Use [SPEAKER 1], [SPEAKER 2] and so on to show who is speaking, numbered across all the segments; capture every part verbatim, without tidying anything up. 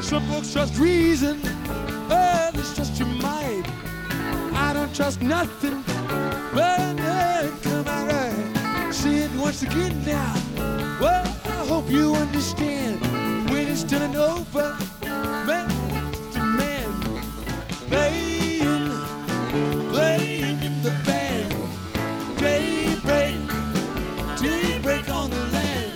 [SPEAKER 1] Some folks trust reason, others trust your might. I don't trust nothing, but nothing come out right. See it once again now. Well, I hope you understand. When it's done and over, man to man, playing, playing in the band. Daybreak, daybreak on the land.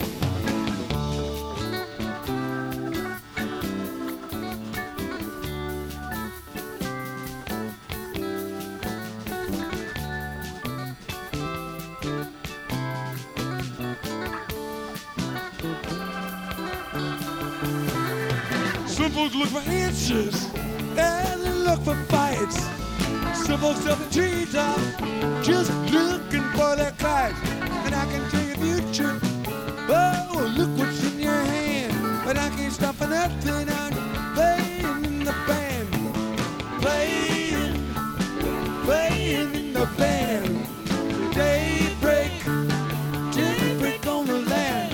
[SPEAKER 1] Some folks look for answers, and they look for fights. Some folks up in treetops, just looking for their kites. And I can tell you future, oh, look what's in your hand. But I can't stop for nothing, I'm playing in the band. Playing, playing in the band. Daybreak, daybreak on the land.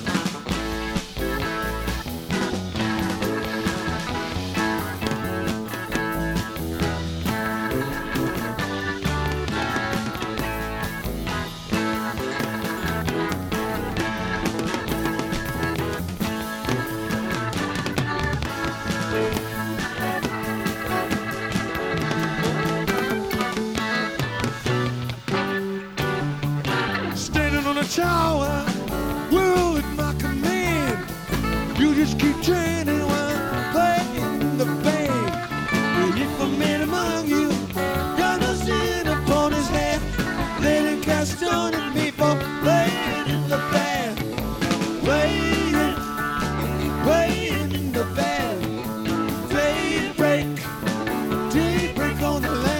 [SPEAKER 1] Tower, world at my command. You just keep training while I'm playing in the band. And if a man among you gonna sit upon his hand, let him cast stone at me for playing in the band. Playing, playing in the band. Daybreak, daybreak on the land.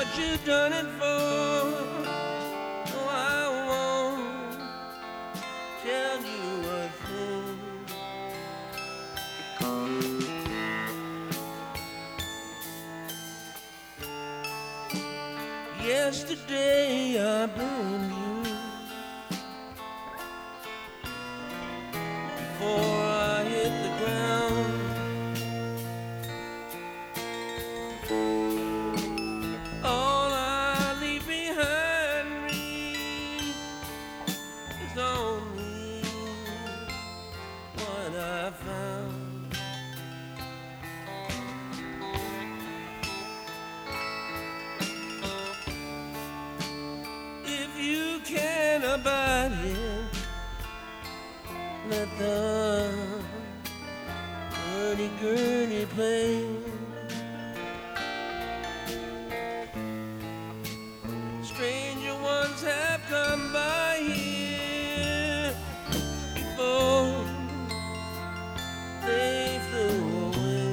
[SPEAKER 2] you done it for. Oh, I won't tell you a thing. Yesterday I burned you before I hit the ground. All I leave behind me is only what I found. If you can abide it, let the hurdy-gurdy play. Stranger ones have come by here before they flew away.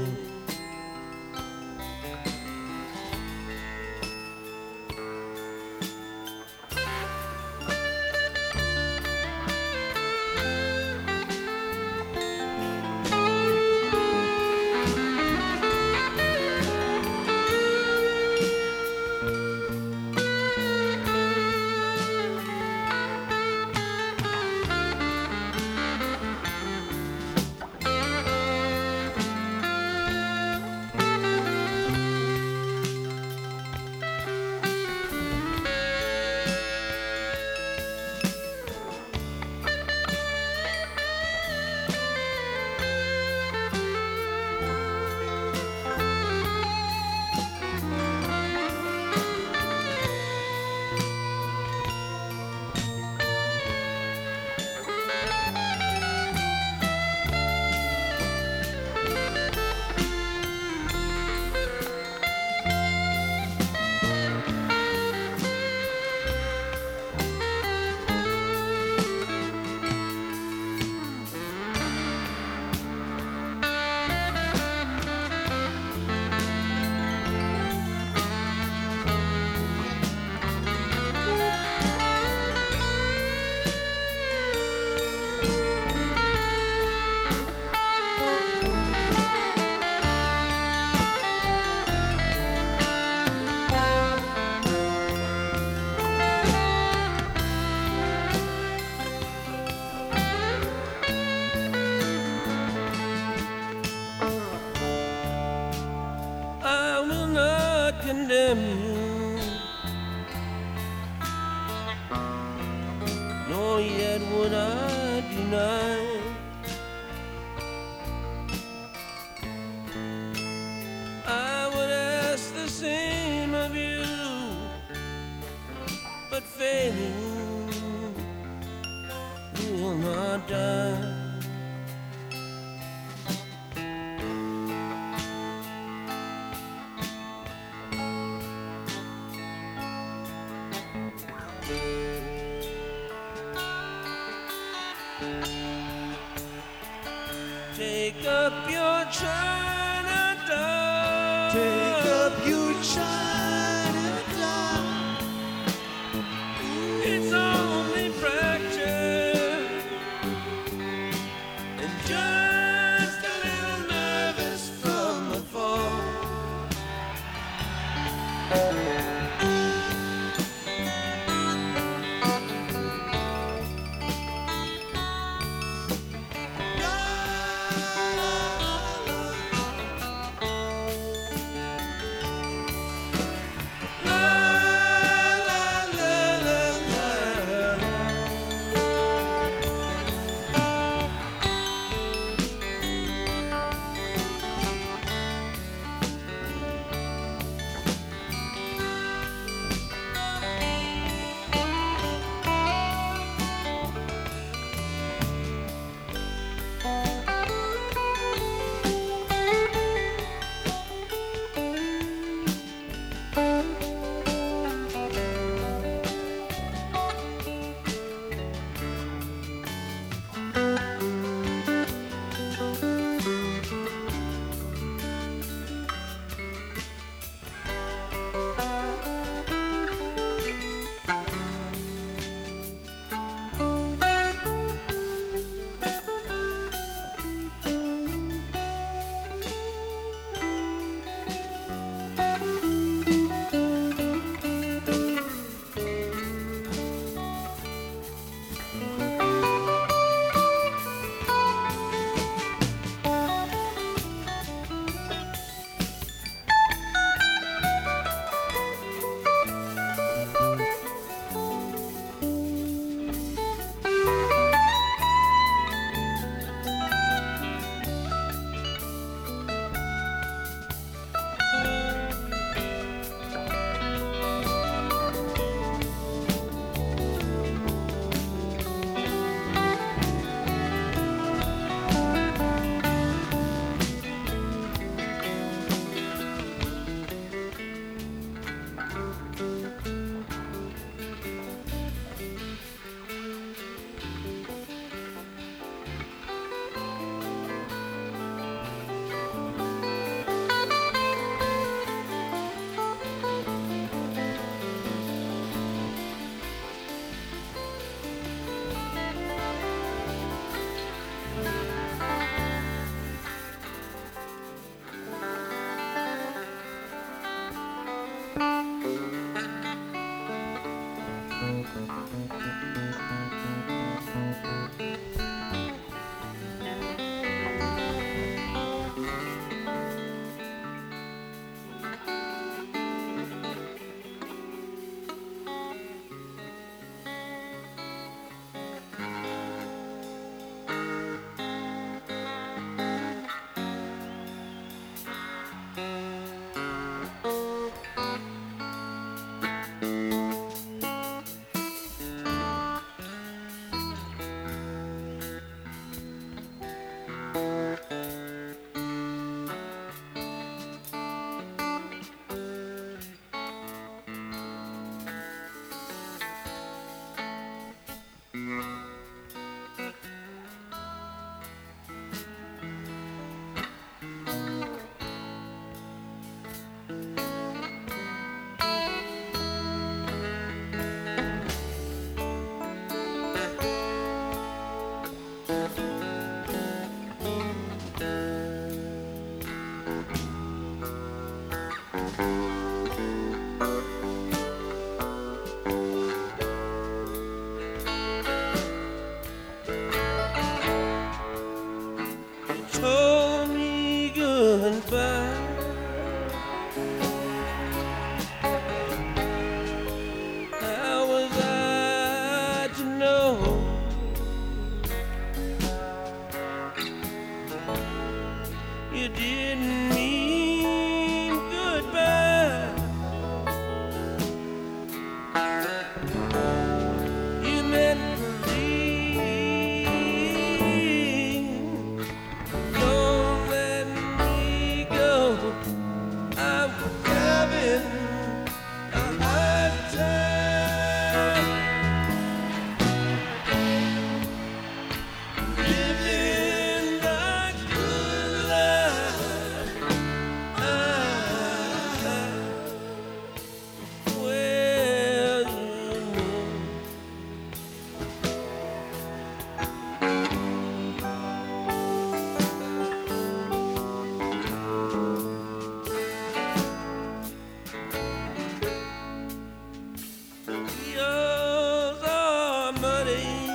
[SPEAKER 2] I will not condemn you, nor yet would I deny. I would ask the same of you, but failing, you will not die. Take up your China doll.
[SPEAKER 1] Take up your China doll.
[SPEAKER 2] It's only fractured and just a little nervous from the fall. Told me goodbye. How was I to know you didn't mean goodbye? You meant don't let me go. I'm having a hard time living the good life. I, well, you know. Yours are muddy,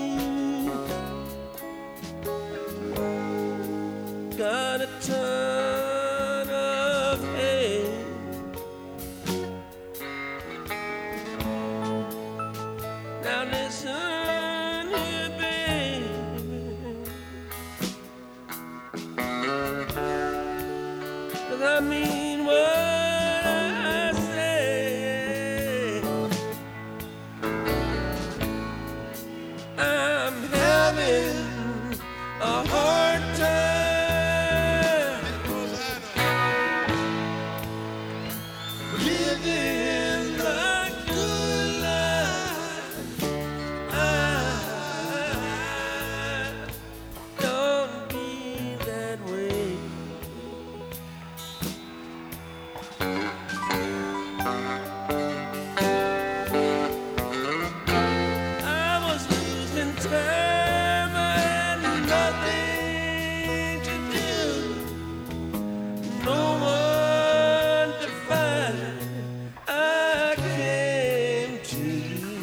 [SPEAKER 2] got a ton of hay. Now listen here, baby, 'cause I mean what I say. I'm having a hard time living the good life. I, don't be that way. I was losing time, I had nothing to do, no one to find. I came to you.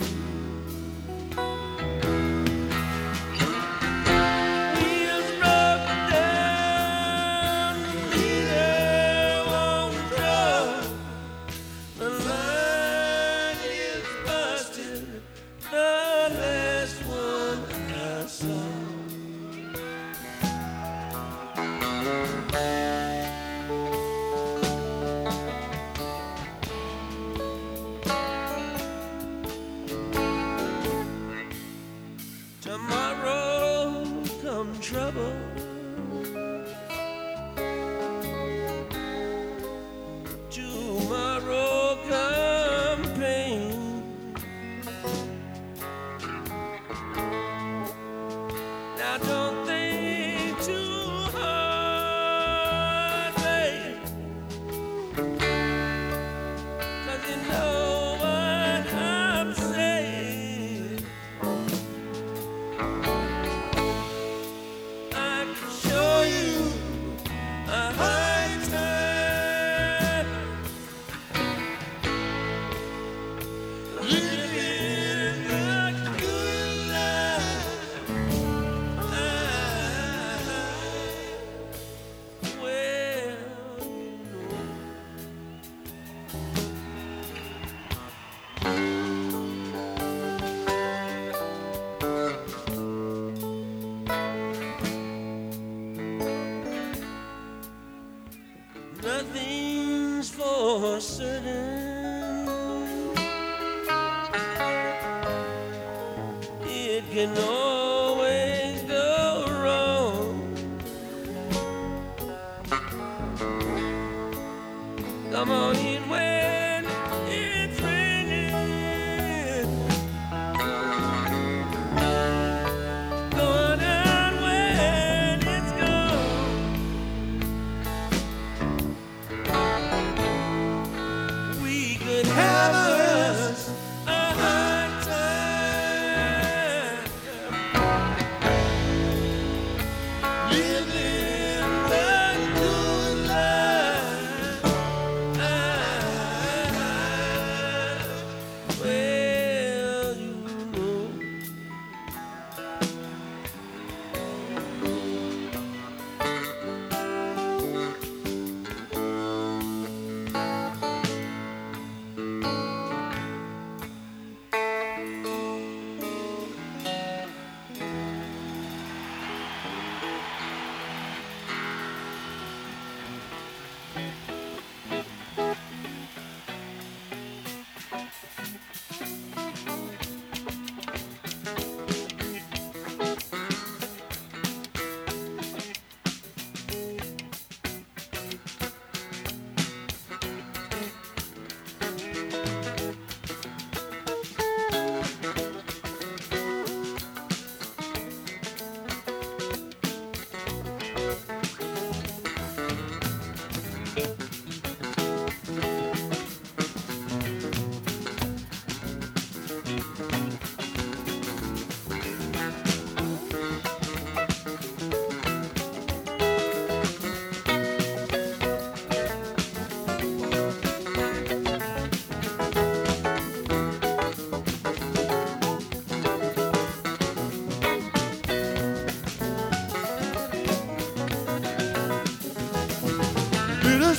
[SPEAKER 2] Wheels broke down, the leader won't draw. The line is busted, the last one I saw. Tomorrow come trouble, tomorrow come pain. Now don't think too hard, babe, 'cause you know what I'm saying. I can show you a hard time living the good life. I, well, you know. Nothing's for certain. It can always go wrong. Come on in when it's raining. Go on out when it's gone. We could have us a hard time living the good life.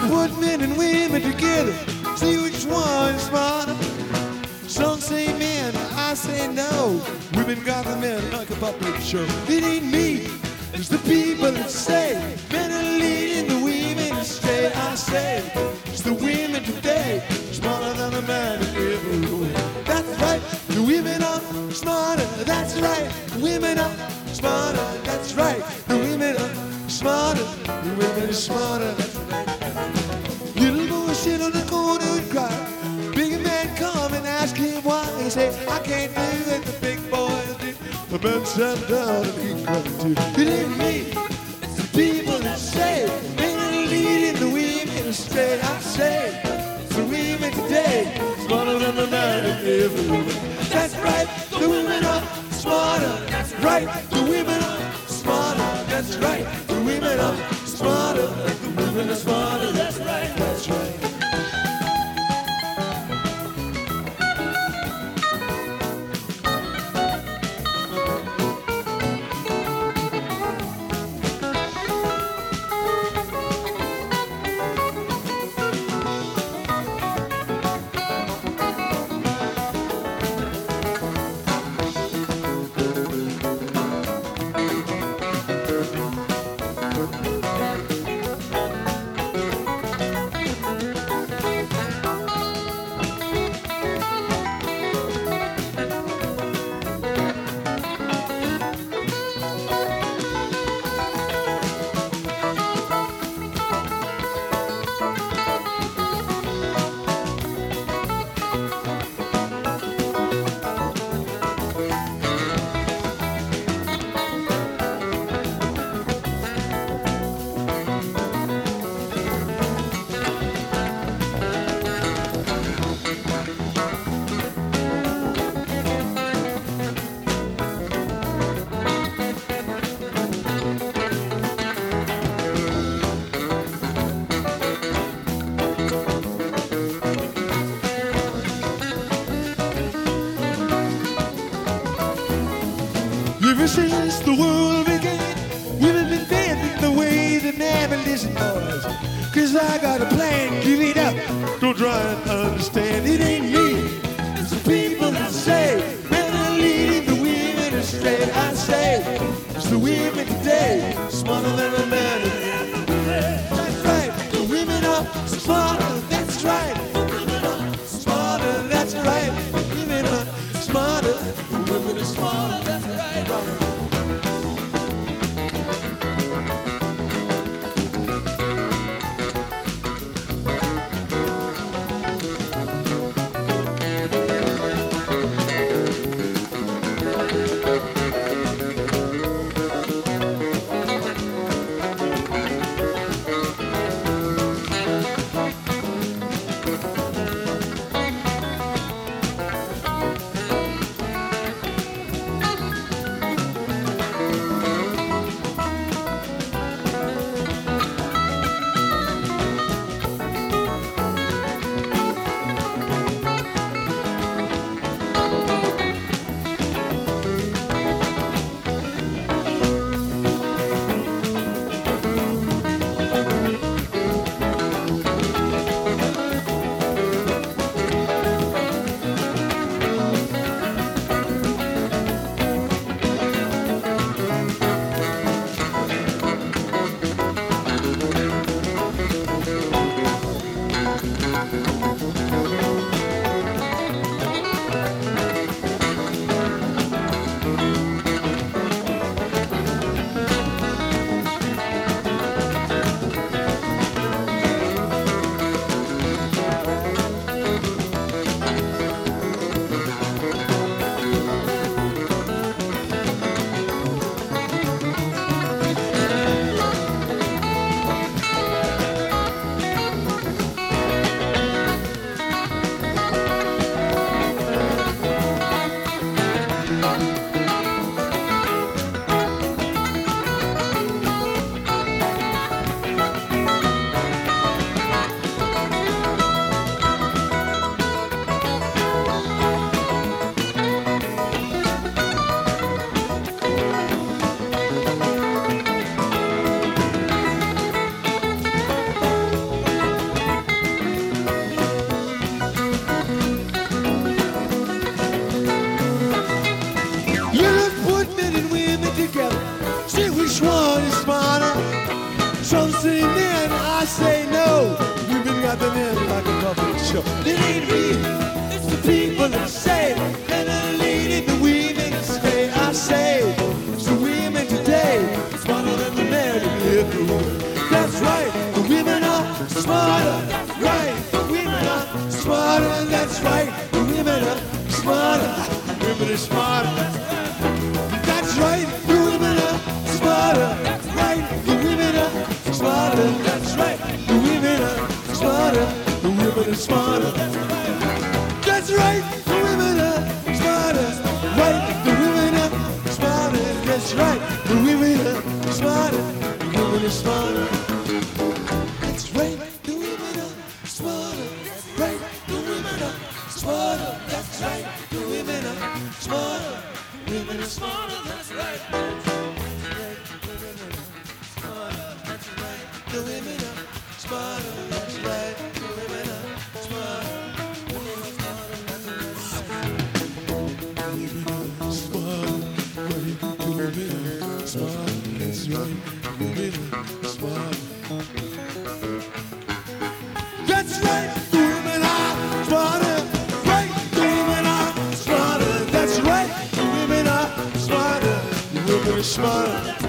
[SPEAKER 1] put men and women together, see which one is smarter. Some say men, I say no. Women got the men like a puppet show. It ain't me, it's the people that say men are leading the women astray. I say it's the women today, smarter than the man ever was. That's right, the women are smarter. That's right, the women are smarter. That's right, the women are smarter. The women are smarter. That's right. Little boy sit on the corner and cry. Big man come and ask him why. He say, I can't do it. The big boys do. The man sat down and he cried too. It ain't me, it's the people that say men are leading the women astray. I say it's the women today, smarter than the man ever. That's right, the women are smarter. That's right, the women are smarter. That's right, the women are smarter. The women are smarter. That's right, that's right. Ever since the world began, women been bending the way they never listen, boys. Cause I got a plan, give it up, don't try and understand. It ain't me, it's the people that say men are leading the women astray. I say it's the women today, smarter than a man. That's right, the women are smarter. That's right, the women are smarter. That's right, the women are smarter. The women are smarter. That's right. clapping in like a puppet show. It ain't me, it's the people that say, and the lady, the women that stay. I say, it's the women today, smarter than the men in here. That's right, the women are smarter. That's right, the women are smarter. That's right, the women are smarter. The women are smarter. That's right, the women are smarter. That's right, the women are smarter. That's right, the women are smarter. The women are smarter. That's right, the women are smarter. Right, the women are smarter. That's right, the women are smarter. The women are smarter. That's right, the women are smarter. That's right, the women are smarter. That's right, the women are smarter. Women are smarter. That's right. That's right, the women are smarter. That's right, the women are smarter. That's right, the women are smarter. Right, the women are smarter. That's right, the women are smarter. The women are smarter.